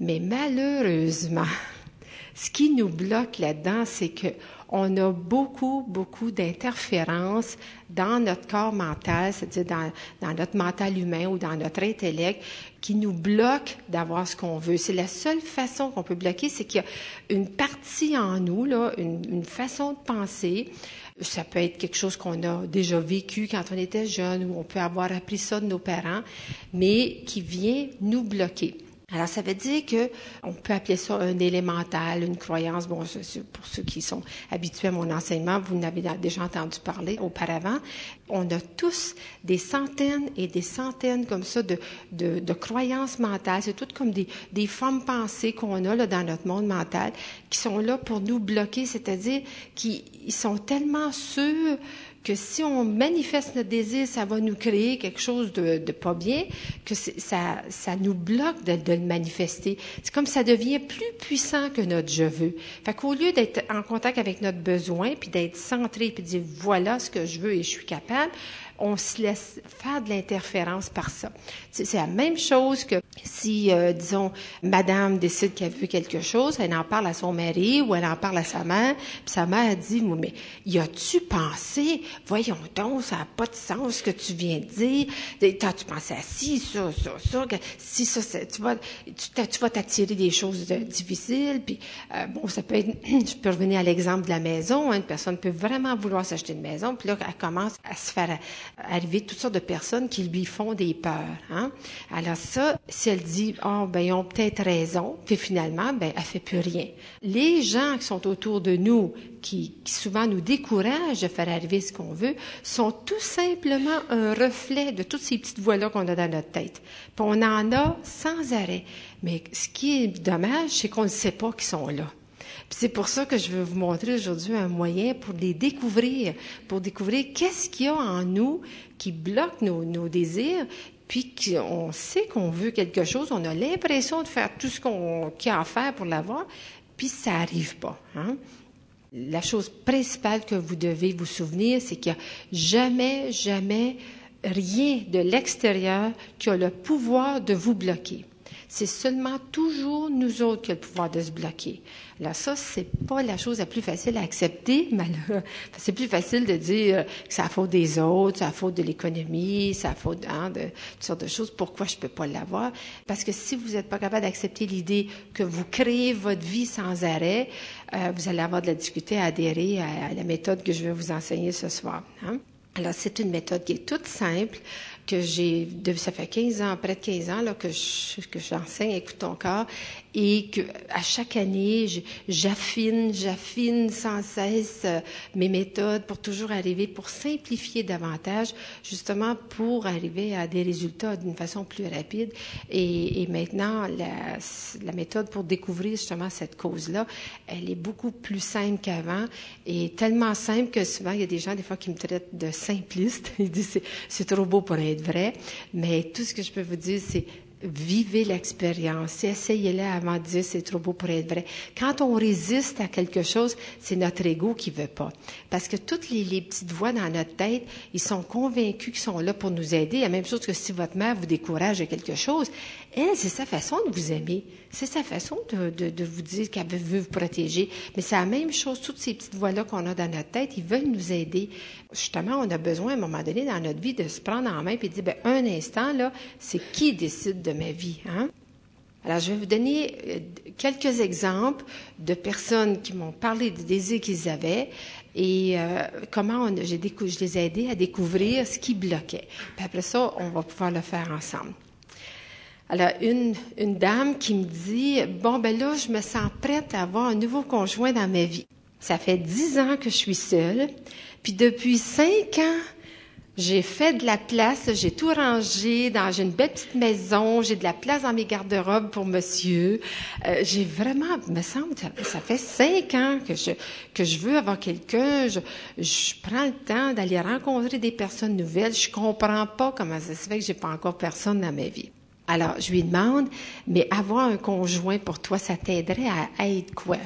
Mais malheureusement, ce qui nous bloque là-dedans, c'est que on a beaucoup d'interférences dans notre corps mental, c'est-à-dire dans notre mental humain ou dans notre intellect, qui nous bloquent d'avoir ce qu'on veut. C'est la seule façon qu'on peut bloquer, c'est qu'il y a une partie en nous, là, une façon de penser. Ça peut être quelque chose qu'on a déjà vécu quand on était jeune, ou on peut avoir appris ça de nos parents, mais qui vient nous bloquer. Alors, ça veut dire que on peut appeler ça un élémental, une croyance. Bon, pour ceux qui sont habitués à mon enseignement, vous n'avez déjà entendu parler auparavant. On a tous des centaines et des centaines comme ça de croyances mentales. C'est tout comme des formes pensées qu'on a là dans notre monde mental qui sont là pour nous bloquer, c'est-à-dire qu'ils sont tellement sûrs que si on manifeste notre désir, ça va nous créer quelque chose de pas bien, que ça nous bloque de le manifester. C'est comme ça devient plus puissant que notre je veux. Fait qu'au lieu d'être en contact avec notre besoin, puis d'être centré, puis de dire voilà ce que je veux et je suis capable, on se laisse faire de l'interférence par ça. C'est la même chose que si, disons, madame décide qu'elle veut quelque chose, elle en parle à son mari ou elle en parle à sa mère, puis sa mère dit, mais y as-tu pensé? Voyons donc, ça n'a pas de sens ce que tu viens de dire. T'as-tu pensé à ci, ça, si ça, tu vas t'attirer des choses difficiles, puis bon, ça peut être, je peux revenir à l'exemple de la maison, hein, une personne peut vraiment vouloir s'acheter une maison, puis là, elle commence à se faire arriver toutes sortes de personnes qui lui font des peurs, hein. Alors ça, si elle dit, ils ont peut-être raison, puis finalement, elle fait plus rien. Les gens qui sont autour de nous, qui souvent nous découragent de faire arriver ce qu'on veut, sont tout simplement un reflet de toutes ces petites voix-là qu'on a dans notre tête. Puis on en a sans arrêt. Mais ce qui est dommage, c'est qu'on ne sait pas qu'ils sont là. Puis c'est pour ça que je veux vous montrer aujourd'hui un moyen pour les découvrir, pour découvrir qu'est-ce qu'il y a en nous qui bloque nos désirs, puis on sait qu'on veut quelque chose, on a l'impression de faire tout ce qu'il y a à faire pour l'avoir, puis ça n'arrive pas, hein? La chose principale que vous devez vous souvenir, c'est qu'il n'y a jamais rien de l'extérieur qui a le pouvoir de vous bloquer. C'est seulement toujours nous autres qui avons le pouvoir de se bloquer. Là, ça, c'est pas la chose la plus facile à accepter, mais c'est plus facile de dire que c'est la faute des autres, c'est la faute de l'économie, c'est la faute de toutes sortes de choses. Pourquoi je peux pas l'avoir? Parce que si vous n'êtes pas capable d'accepter l'idée que vous créez votre vie sans arrêt, vous allez avoir de la difficulté à adhérer à la méthode que je vais vous enseigner ce soir, hein? Alors, c'est une méthode qui est toute simple, que ça fait 15 ans, près de 15 ans, là, que j'enseigne Écoute ton corps, et que, à chaque année, j'affine sans cesse mes méthodes pour toujours arriver, pour simplifier davantage, justement pour arriver à des résultats d'une façon plus rapide. Et maintenant, la méthode pour découvrir justement cette cause-là, elle est beaucoup plus simple qu'avant, et tellement simple que souvent, il y a des gens, des fois, qui me traitent de simpliste. Ils disent, c'est trop beau pour être vrai, mais tout ce que je peux vous dire, c'est vivez l'expérience, essayez-la avant de dire c'est trop beau pour être vrai. Quand on résiste à quelque chose, c'est notre ego qui veut pas. Parce que toutes les petites voix dans notre tête, ils sont convaincus qu'ils sont là pour nous aider. La même chose que si votre mère vous décourage de quelque chose, elle, c'est sa façon de vous aimer. C'est sa façon de vous dire qu'elle veut vous protéger. Mais c'est la même chose, toutes ces petites voix-là qu'on a dans notre tête, ils veulent nous aider. Justement, on a besoin, à un moment donné, dans notre vie, de se prendre en main et de dire, un instant, là, c'est qui décide de ma vie, hein? Alors, je vais vous donner quelques exemples de personnes qui m'ont parlé des désirs qu'ils avaient et comment je les ai aidés à découvrir ce qui bloquait. Puis après ça, on va pouvoir le faire ensemble. Alors, une dame qui me dit, là, je me sens prête à avoir un nouveau conjoint dans ma vie. Ça fait 10 ans que je suis seule, puis depuis 5 ans, j'ai fait de la place, j'ai tout rangé, j'ai une belle petite maison, j'ai de la place dans mes garde-robes pour monsieur. J'ai vraiment, me semble, ça fait 5 ans que je veux avoir quelqu'un. Je prends le temps d'aller rencontrer des personnes nouvelles. Je comprends pas comment ça se fait que j'ai pas encore personne dans ma vie. Alors, je lui demande, mais avoir un conjoint pour toi, ça t'aiderait à être quoi?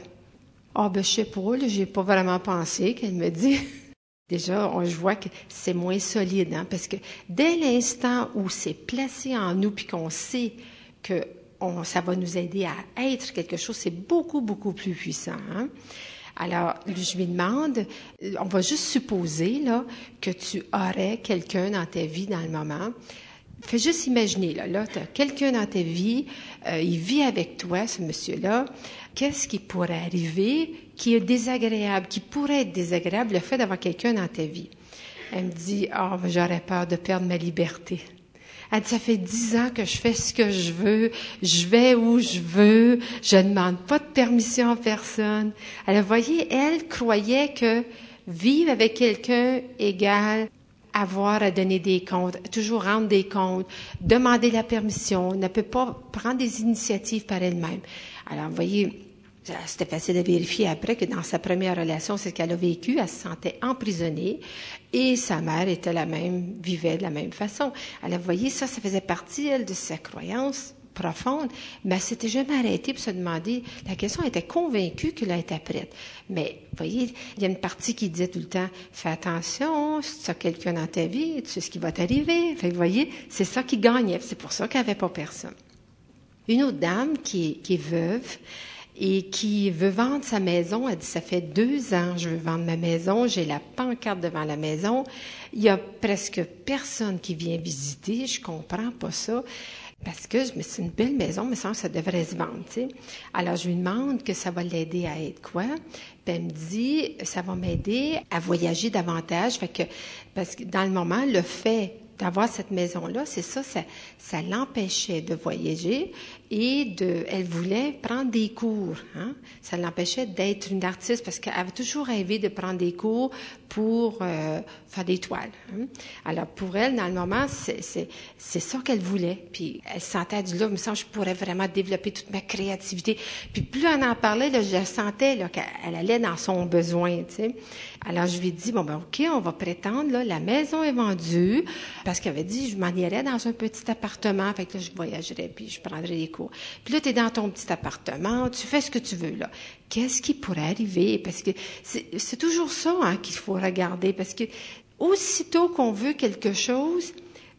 Je sais pas, là, j'ai pas vraiment pensé, qu'elle me dit. Déjà, je vois que c'est moins solide, hein, parce que dès l'instant où c'est placé en nous puis qu'on sait que ça va nous aider à être quelque chose, c'est beaucoup, beaucoup plus puissant. Hein? Alors, je lui demande, on va juste supposer là que tu aurais quelqu'un dans ta vie dans le moment. Fais juste imaginer, là tu as quelqu'un dans ta vie, il vit avec toi, ce monsieur-là. Qu'est-ce qui pourrait arriver qui est désagréable, qui pourrait être désagréable, le fait d'avoir quelqu'un dans ta vie? Elle me dit, j'aurais peur de perdre ma liberté. Elle dit, ça fait 10 ans que je fais ce que je veux, je vais où je veux, je ne demande pas de permission à personne. Alors, vous voyez, elle croyait que vivre avec quelqu'un égale avoir à donner des comptes, toujours rendre des comptes, demander la permission, ne peut pas prendre des initiatives par elle-même. Alors, vous voyez, c'était facile de vérifier après que dans sa première relation, c'est ce qu'elle a vécu, elle se sentait emprisonnée et sa mère était vivait de la même façon. Alors, vous voyez, ça faisait partie, elle, de sa croyance profonde, mais elle s'était jamais arrêtée pour se demander la question. Elle était convaincue qu'elle était prête. Mais, vous voyez, il y a une partie qui disait tout le temps, fais attention, si tu as quelqu'un dans ta vie, tu sais ce qui va t'arriver. Fait, vous voyez, c'est ça qui gagnait. C'est pour ça qu'elle n'avait pas personne. Une autre dame qui est veuve, et qui veut vendre sa maison. Elle dit, ça fait 2 ans, je veux vendre ma maison, j'ai la pancarte devant la maison. Il y a presque personne qui vient visiter, je comprends pas ça. Parce que c'est une belle maison, mais ça devrait se vendre, tu sais. Alors, je lui demande que ça va l'aider à être quoi. Puis elle me dit, ça va m'aider à voyager davantage. Parce que dans le moment, le fait d'avoir cette maison-là, c'est ça l'empêchait de voyager et elle voulait prendre des cours, hein. Ça l'empêchait d'être une artiste parce qu'elle avait toujours rêvé de prendre des cours pour faire des toiles, hein. Alors pour elle, dans le moment, c'est ça qu'elle voulait. Puis elle se sentait, elle dit là, il me semble que je pourrais vraiment développer toute ma créativité. Puis plus on en parlait, là, je sentais là, qu'elle allait dans son besoin, tu sais. Alors je lui ai dit, OK, on va prétendre, là, la maison est vendue, parce qu'elle avait dit, je m'en irais dans un petit appartement, fait que là, je voyagerais, puis je prendrais des cours. Puis là, tu es dans ton petit appartement, tu fais ce que tu veux, là. Qu'est-ce qui pourrait arriver? Parce que c'est toujours ça, hein, qu'il faut regarder, parce que aussitôt qu'on veut quelque chose,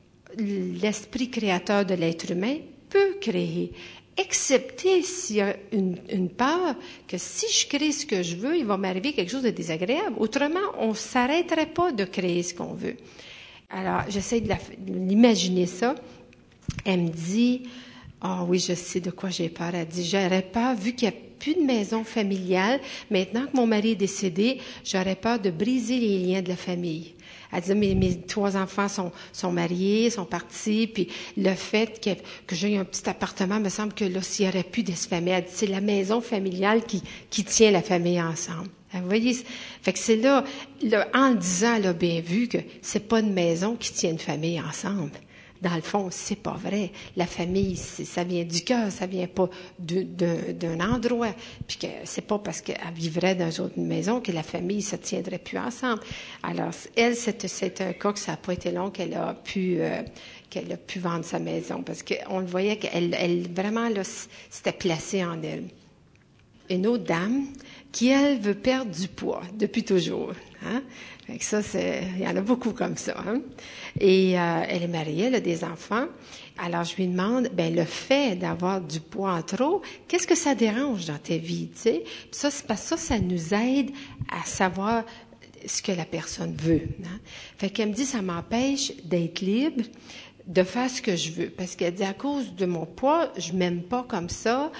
l'esprit créateur de l'être humain peut créer. Excepté s'il y a une peur que si je crée ce que je veux, il va m'arriver quelque chose de désagréable. Autrement, on ne s'arrêterait pas de créer ce qu'on veut. Alors, j'essaie de l'imaginer ça. Elle me dit, oui, je sais de quoi j'ai peur. Elle dit, j'aurais peur, vu qu'il n'y a plus de maison familiale, maintenant que mon mari est décédé, j'aurais peur de briser les liens de la famille. Elle dit, mes 3 enfants sont mariés, sont partis, puis le fait que j'ai un petit appartement, me semble que là, s'il n'y aurait plus de famille, elle dit, c'est la maison familiale qui tient la famille ensemble. Vous voyez, fait que c'est là, en le disant, elle a bien vu que c'est pas une maison qui tient une famille ensemble. Dans le fond, c'est pas vrai. La famille, ça vient du cœur, ça vient pas d'un endroit. Puis que c'est pas parce qu'elle vivrait dans une maison que la famille se tiendrait plus ensemble. Alors, elle, c'est un cas que ça n'a pas été long qu'elle a pu vendre sa maison, parce qu'on le voyait qu'elle vraiment là, c'était placé en elle. Une autre dame qui, elle, veut perdre du poids depuis toujours, hein? Fait que ça, il y en a beaucoup comme ça, hein? Et elle est mariée, elle a des enfants. Alors, je lui demande, le fait d'avoir du poids en trop, qu'est-ce que ça dérange dans ta vie, tu sais? Puis ça, c'est parce que ça nous aide à savoir ce que la personne veut, hein? Fait qu'elle me dit, ça m'empêche d'être libre, de faire ce que je veux. Parce qu'elle dit, à cause de mon poids, je m'aime pas comme ça,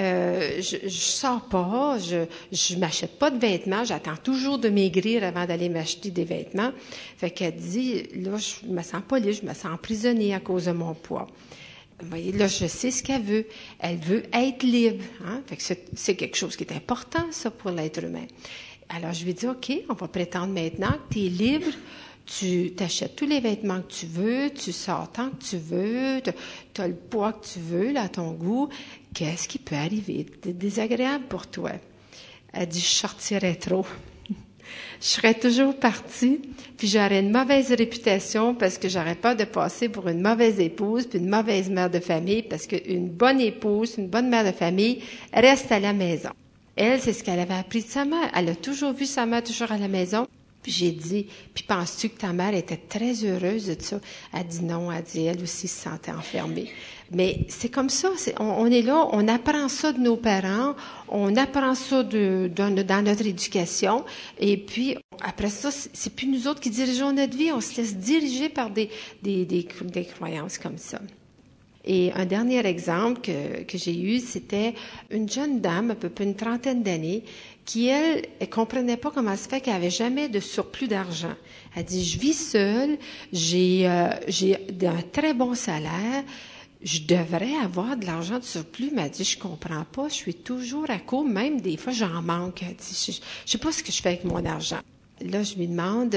je sors pas, je m'achète pas de vêtements, j'attends toujours de maigrir avant d'aller m'acheter des vêtements. Fait qu'elle dit, là, je me sens pas libre, je me sens emprisonnée à cause de mon poids. Vous voyez, là, je sais ce qu'elle veut. Elle veut être libre, hein? Fait que c'est quelque chose qui est important, ça, pour l'être humain. Alors, je lui dis, OK, on va prétendre maintenant que tu es libre. Tu t'achètes tous les vêtements que tu veux, tu sors tant que tu veux, tu as le poids que tu veux, là, à ton goût. Qu'est-ce qui peut arriver de désagréable pour toi? Elle dit, je sortirais trop. Je serais toujours partie, puis j'aurais une mauvaise réputation parce que j'aurais peur de passer pour une mauvaise épouse puis une mauvaise mère de famille, parce qu'une bonne épouse, une bonne mère de famille reste à la maison. Elle, c'est ce qu'elle avait appris de sa mère. Elle a toujours vu sa mère toujours à la maison. Puis j'ai dit, puis penses-tu que ta mère était très heureuse de ça? Elle dit non, elle dit, elle aussi se sentait enfermée. Mais c'est comme ça, on est là, on apprend ça de nos parents, on apprend ça dans notre éducation, et puis après ça, c'est plus nous autres qui dirigeons notre vie, on se laisse diriger par des croyances comme ça. Et un dernier exemple que j'ai eu, c'était une jeune dame, à peu près une trentaine d'années, qui, elle comprenait pas comment se fait qu'elle avait jamais de surplus d'argent. Elle dit, je vis seule, j'ai un très bon salaire, je devrais avoir de l'argent de surplus. Mais elle dit, je comprends pas, je suis toujours à court, même des fois j'en manque. Elle dit, je sais pas ce que je fais avec mon argent. Là, je lui demande,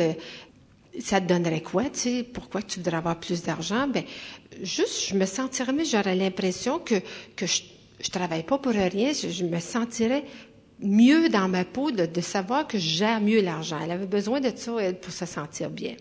ça te donnerait quoi, tu sais, pourquoi tu voudrais avoir plus d'argent? Ben, juste, je me sentirais mieux, j'aurais l'impression que je travaille pas pour rien, je me sentirais mieux dans ma peau de savoir que je gère mieux l'argent. Elle avait besoin de ça, elle, pour se sentir bien.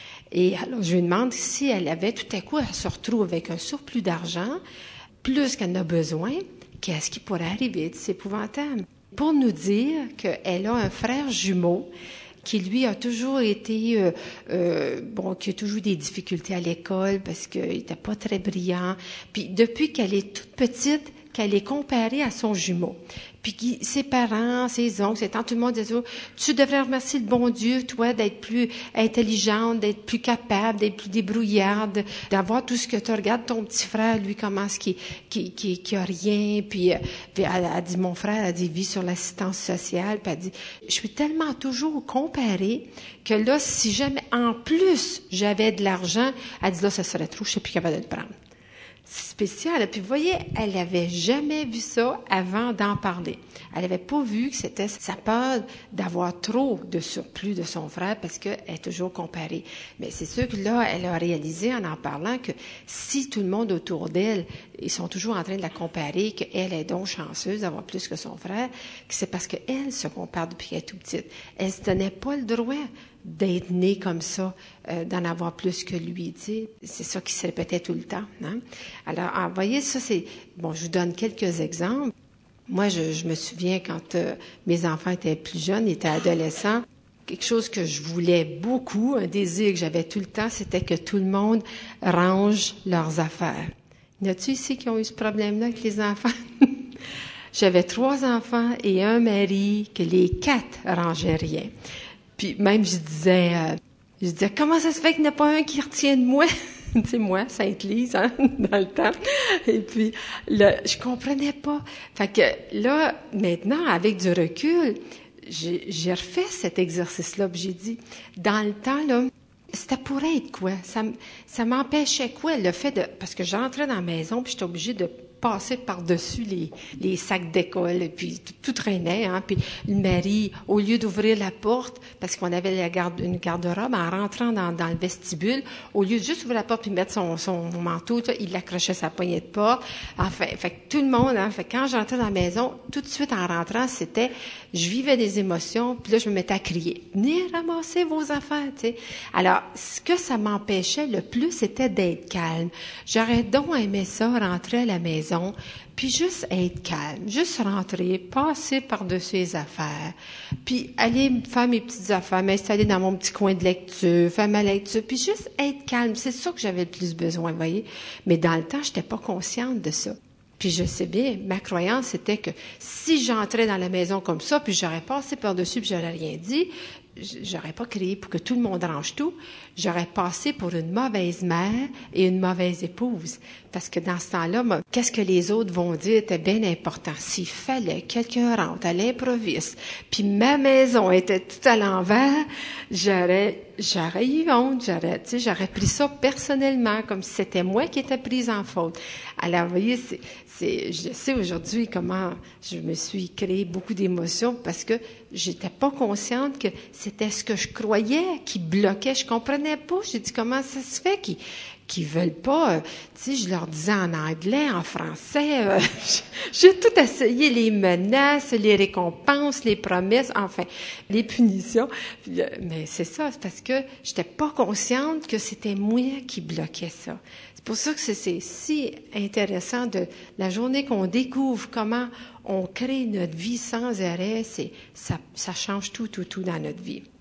Et alors, je lui demande si elle avait, tout à coup, elle se retrouve avec un surplus d'argent, plus qu'elle en a besoin, qu'est-ce qui pourrait arriver? C'est épouvantable. Pour nous dire qu'elle a un frère jumeau qui, lui, a toujours été, qui a toujours eu des difficultés à l'école parce qu'il était pas très brillant. Puis, depuis qu'elle est toute petite, qu'elle est comparée à son jumeau. Puis ses parents, ses oncles, ses tantes, tout le monde disait, tu devrais remercier le bon Dieu, toi, d'être plus intelligente, d'être plus capable, d'être plus débrouillarde, d'avoir tout ce que tu regardes ton petit frère, lui, comment est-ce qu'il a rien. Puis elle a dit, mon frère a dit, vit sur l'assistance sociale. Puis elle dit, je suis tellement toujours comparée que là, si jamais, en plus, j'avais de l'argent, elle dit, là, ça serait trop, je sais plus capable de le prendre. C'est spécial. Puis vous voyez, elle avait jamais vu ça avant d'en parler. Elle avait pas vu que c'était sa peur d'avoir trop de surplus de son frère parce qu'elle est toujours comparée. Mais c'est sûr que là, elle a réalisé en parlant que si tout le monde autour d'elle, ils sont toujours en train de la comparer, qu'elle est donc chanceuse d'avoir plus que son frère, que c'est parce qu'elle se compare depuis qu'elle est toute petite. Elle se donnait pas le droit d'être née comme ça, d'en avoir plus que lui, tu sais. C'est ça qui se répétait tout le temps, hein? Alors, vous voyez, ça, c'est... Bon, je vous donne quelques exemples. Moi, je me souviens quand mes enfants étaient plus jeunes, étaient adolescents, quelque chose que je voulais beaucoup, un désir que j'avais tout le temps, c'était que tout le monde range leurs affaires. Y a-t-il ici qui ont eu ce problème-là avec les enfants? J'avais 3 enfants et un mari que les 4 rangeaient rien. Puis même, je disais, comment ça se fait qu'il n'y en a pas un qui retient de moi? Tu sais, moi, Sainte-Lise, hein, dans le temps. Et puis, là, je comprenais pas. Fait que là, maintenant, avec du recul, j'ai refait cet exercice-là, puis j'ai dit, dans le temps, là, c'était pour être quoi? Ça m'empêchait quoi, le fait de... Parce que j'entrais dans la maison, puis j'étais obligée de passer par-dessus les sacs d'école, et puis tout traînait, hein, puis le mari, au lieu d'ouvrir la porte, parce qu'on avait une garde-robe, en rentrant dans le vestibule, au lieu de juste ouvrir la porte puis mettre son manteau, il accrochait sa poignée de porte. Enfin, fait que tout le monde, hein, fait que quand j'entrais dans la maison, tout de suite en rentrant, je vivais des émotions, puis là, je me mettais à crier, venez ramasser vos affaires, tu sais. Alors, ce que ça m'empêchait le plus, c'était d'être calme. J'aurais donc aimé ça, rentrer à la maison, puis juste être calme, juste rentrer, passer par-dessus les affaires, puis aller faire mes petites affaires, m'installer dans mon petit coin de lecture, faire ma lecture, puis juste être calme. C'est ça que j'avais le plus besoin, vous voyez. Mais dans le temps, j'étais pas consciente de ça. Puis je sais bien, ma croyance, c'était que si j'entrais dans la maison comme ça, puis j'aurais passé par-dessus, puis j'aurais rien dit, j'aurais pas crié pour que tout le monde range tout. J'aurais passé pour une mauvaise mère et une mauvaise épouse. Parce que dans ce temps-là, qu'est-ce que les autres vont dire était bien important. S'il fallait que quelqu'un rentre à l'improviste, puis ma maison était tout à l'envers, j'aurais eu honte, j'aurais pris ça personnellement, comme si c'était moi qui étais prise en faute. Alors, vous voyez, je sais aujourd'hui comment je me suis créé beaucoup d'émotions parce que j'étais pas consciente que c'était ce que je croyais qui bloquait. Je comprenais pas. J'ai dit, comment ça se fait qu'ils veulent pas, tu sais, je leur disais en anglais, en français, j'ai tout essayé, les menaces, les récompenses, les promesses, enfin, les punitions. Mais c'est ça, c'est parce que j'étais pas consciente que c'était moi qui bloquais ça. C'est pour ça que c'est si intéressant de la journée qu'on découvre comment on crée notre vie sans arrêt, ça change tout dans notre vie.